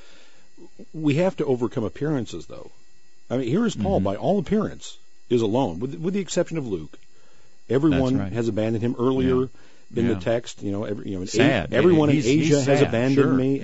We have to overcome appearances, though. I mean, here is Paul, by all appearance, is alone, with the exception of Luke. Everyone has abandoned him earlier in the text. Sad. Everyone in Asia has sad. abandoned me.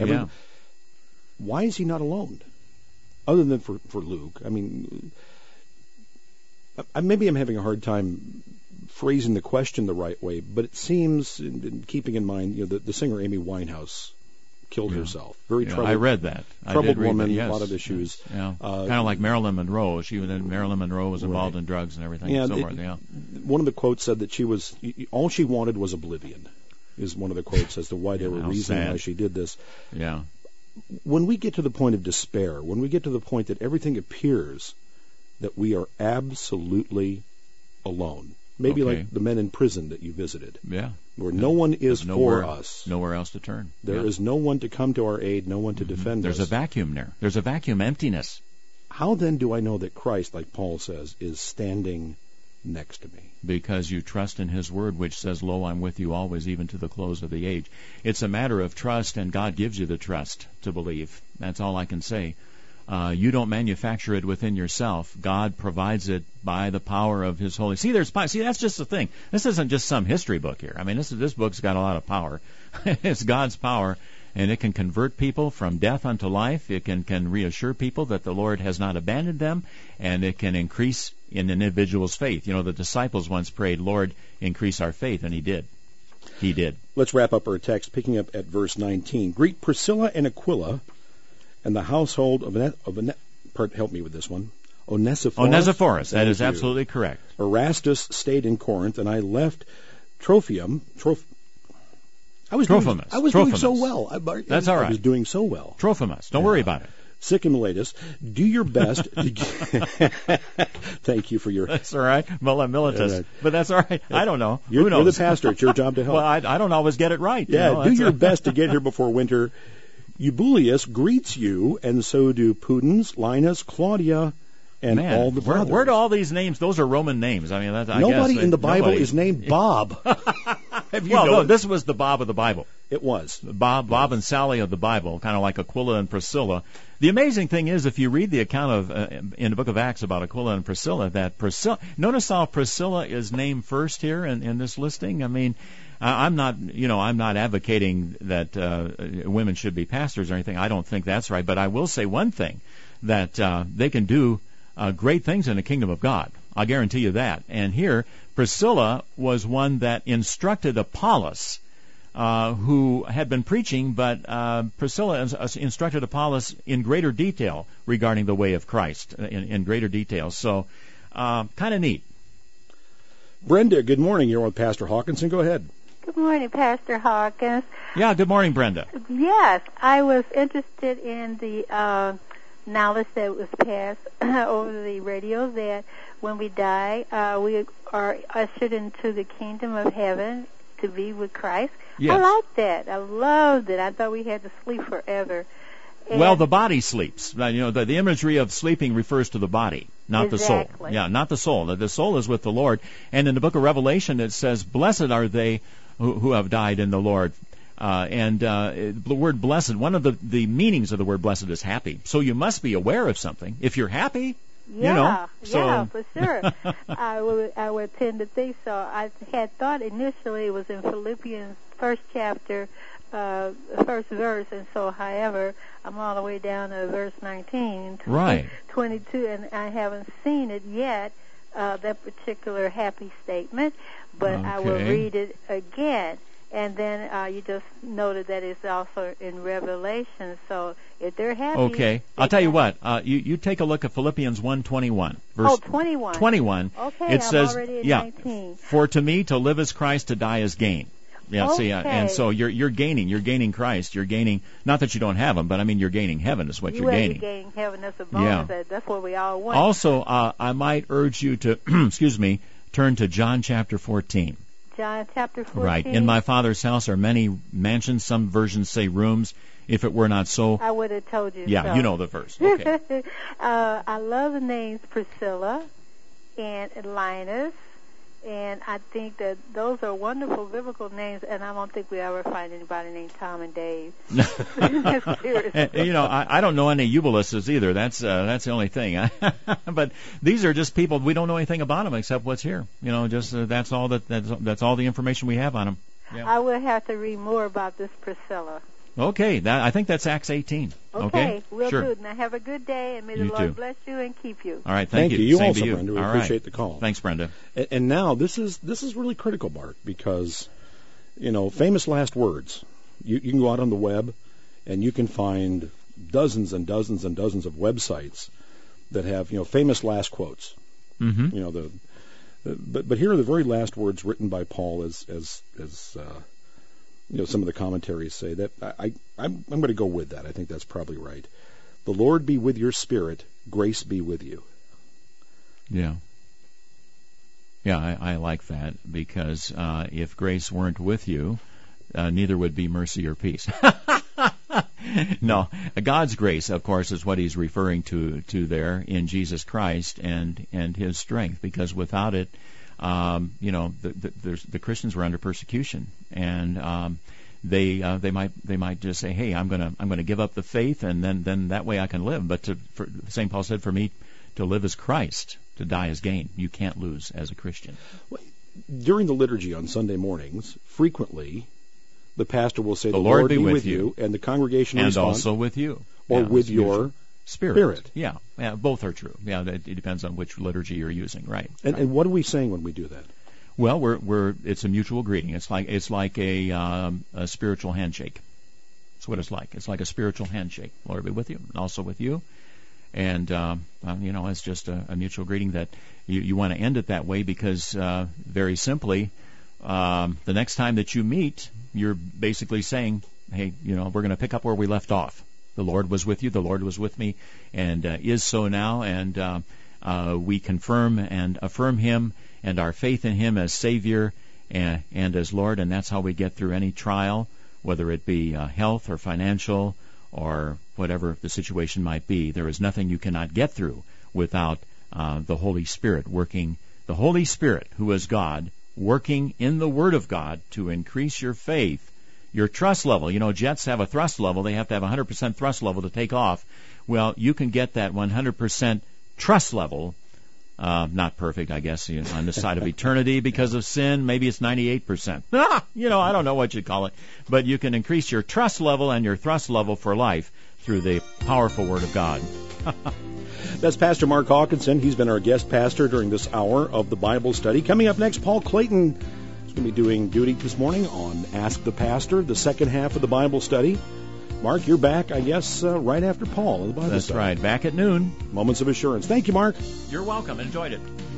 Why is he not alone? Other than for Luke. I mean, maybe I'm having a hard time phrasing the question the right way, but it seems, keeping in mind, the singer Amy Winehouse killed herself. Very troubled. I read that. Troubled woman, a lot of issues. Yeah. Kind of like Marilyn Monroe. Marilyn Monroe was involved in drugs and everything. And so forth. One of the quotes said that all she wanted was oblivion. Is one of the quotes as to why they were reasoning why she did this. Yeah. When we get to the point of despair, when we get to the point that everything appears that we are absolutely alone. Maybe like the men in prison that you visited. Yeah. Where no one is for us. Nowhere else to turn. There is no one to come to our aid, no one to defend us. There's a vacuum there. There's a vacuum, emptiness. How then do I know that Christ, like Paul says, is standing next to me? Because you trust in His word, which says, lo, I'm with you always, even to the close of the age. It's a matter of trust, and God gives you the trust to believe. That's all I can say. You don't manufacture it within yourself. God provides it by the power of His Holy. See, that's just the thing. This isn't just some history book here. I mean, this book's got a lot of power. It's God's power, and it can convert people from death unto life. It can reassure people that the Lord has not abandoned them, and it can increase in an individual's faith. The disciples once prayed, Lord, increase our faith, and He did. He did. Let's wrap up our text, picking up at verse 19. Greet Priscilla and Aquila and the household of help me with this one. Onesiphorus. That is absolutely correct. Erastus stayed in Corinth, and I left Trophimus. I was doing so well. That's all right. I was doing so well. Trophimus. Don't worry about it. Sycamulatus, do your best. Thank you for your... That's all right. Militus. But that's all right. I don't know. Who knows? You're the pastor. It's your job to help. Well, I don't always get it right. Yeah, do your best to get here before winter. Eubulus greets you, and so do Pudens, Linus, Claudia, and all the brothers. Where do all these names? Those are Roman names. I mean, nobody in the Bible is named Bob. No, this was the Bob of the Bible. It was Bob and Sally of the Bible, kind of like Aquila and Priscilla. The amazing thing is, if you read the account of in the book of Acts about Aquila and Priscilla, notice how Priscilla is named first here in this listing. I mean, I'm not advocating that women should be pastors or anything. I don't think that's right. But I will say one thing, that they can do great things in the kingdom of God. I'll guarantee you that. And here, Priscilla was one that instructed Apollos, who had been preaching, but Priscilla instructed Apollos in greater detail regarding the way of Christ, in greater detail. So, kind of neat. Brenda, good morning. You're with Pastor Hawkinson. Go ahead. Good morning, Pastor Hawkins. Yeah, good morning, Brenda. Yes, I was interested in the knowledge that was passed over the radio that when we die, we are ushered into the kingdom of heaven to be with Christ. Yes. I like that. I loved it. I thought we had to sleep forever. Well, the body sleeps. The imagery of sleeping refers to the body, not the soul. Yeah, not the soul. The soul is with the Lord. And in the book of Revelation, it says, "Blessed are they who have died in the Lord. The word blessed, one of the meanings of the word blessed is happy. So you must be aware of something. If you're happy, yeah, for sure. I would tend to think so. I had thought initially it was in Philippians 1st chapter, first verse, and so, however, I'm all the way down to verse 19, right, 22, and I haven't seen it yet, that particular happy statement, but I will read it again. And then you just noted that it's also in Revelation. So if they're happy... Okay. I'll tell you what. You take a look at Philippians 1:21. Verse 21. 21. Okay, it says, already at 19. For to me to live is Christ, to die is gain. Yeah, okay. See, and so you're gaining Christ. You're gaining, not that you don't have him, but I mean you're gaining heaven is what you're gaining. You're gaining heaven. That's a bonus. Yeah. That's what we all want. Also, I might urge you to, turn to John chapter 14. John chapter 14. Right. In my Father's house are many mansions. Some versions say rooms. If it were not so, I would have told you. Yeah, so. You know the verse. Okay. I love the names Priscilla and Linus, and I think that those are wonderful biblical names. And I don't think we ever find anybody named Tom and Dave. I don't know any Eubulists either. That's the only thing. But these are just people, we don't know anything about them except what's here. That's all that's all the information we have on them. Yeah. I will have to read more about this Priscilla. Okay, I think that's Acts 18. Okay, we'll sure. do it. Now have a good day, and may the Lord bless you and keep you. All right, thank you. You Same also, to you. Brenda. We All appreciate right. the call. Thanks, Brenda. And now this is really critical, Mark, because famous last words. You can go out on the web, and you can find dozens and dozens and dozens of websites that have famous last quotes. Mm-hmm. But here are the very last words written by Paul as some of the commentaries say that I'm going to go with that. I think that's probably right. The Lord be with your spirit. Grace be with you. Yeah. Yeah, I like that because if grace weren't with you, neither would be mercy or peace. No, God's grace, of course, is what he's referring to there in Jesus Christ and his strength. Because without it, the Christians were under persecution, and they might just say, "Hey, I'm gonna give up the faith, and then that way I can live." But St. Paul said, "For me to live is Christ, to die is gain." You can't lose as a Christian. During the liturgy on Sunday mornings, frequently the pastor will say, "The Lord be with you," and the congregation and responds, also with you, or with your spirit. Yeah, both are true. Yeah, it depends on which liturgy you're using, right? And what are we saying when we do that? Well, it's a mutual greeting. It's like a spiritual handshake. That's what it's like. It's like a spiritual handshake. Lord be with you, and also with you. And it's just a mutual greeting that you want to end it that way because very simply, the next time that you meet, you're basically saying, "Hey, we're going to pick up where we left off. The Lord was with you. The Lord was with me, and is so now." And we confirm and affirm Him and our faith in Him as Savior and as Lord, and that's how we get through any trial, whether it be health or financial or whatever the situation might be. There is nothing you cannot get through without the Holy Spirit working. The Holy Spirit, who is God, working in the Word of God to increase your faith, your trust level. Jets have a thrust level. They have to have 100% thrust level to take off. Well, you can get that 100% trust level. Not perfect, I guess, on the side of eternity because of sin. Maybe it's 98%. I don't know what you call it. But you can increase your trust level and your thrust level for life through the powerful Word of God. That's Pastor Mark Hawkinson. He's been our guest pastor during this hour of the Bible study. Coming up next, Paul Clayton is going to be doing duty this morning on Ask the Pastor, the second half of the Bible study. Mark, you're back, I guess, right after Paul in the Bible study. That's right, back at noon. Moments of Assurance. Thank you, Mark. You're welcome. Enjoyed it.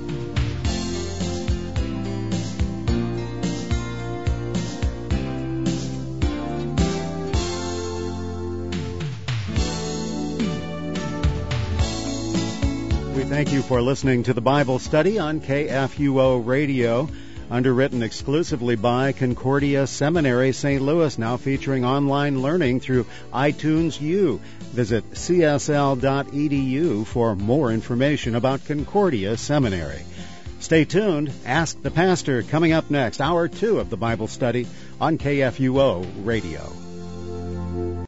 We thank you for listening to the Bible study on KFUO Radio, underwritten exclusively by Concordia Seminary, St. Louis, now featuring online learning through iTunes U. Visit csl.edu for more information about Concordia Seminary. Stay tuned. Ask the Pastor coming up next, hour 2 of the Bible study on KFUO Radio.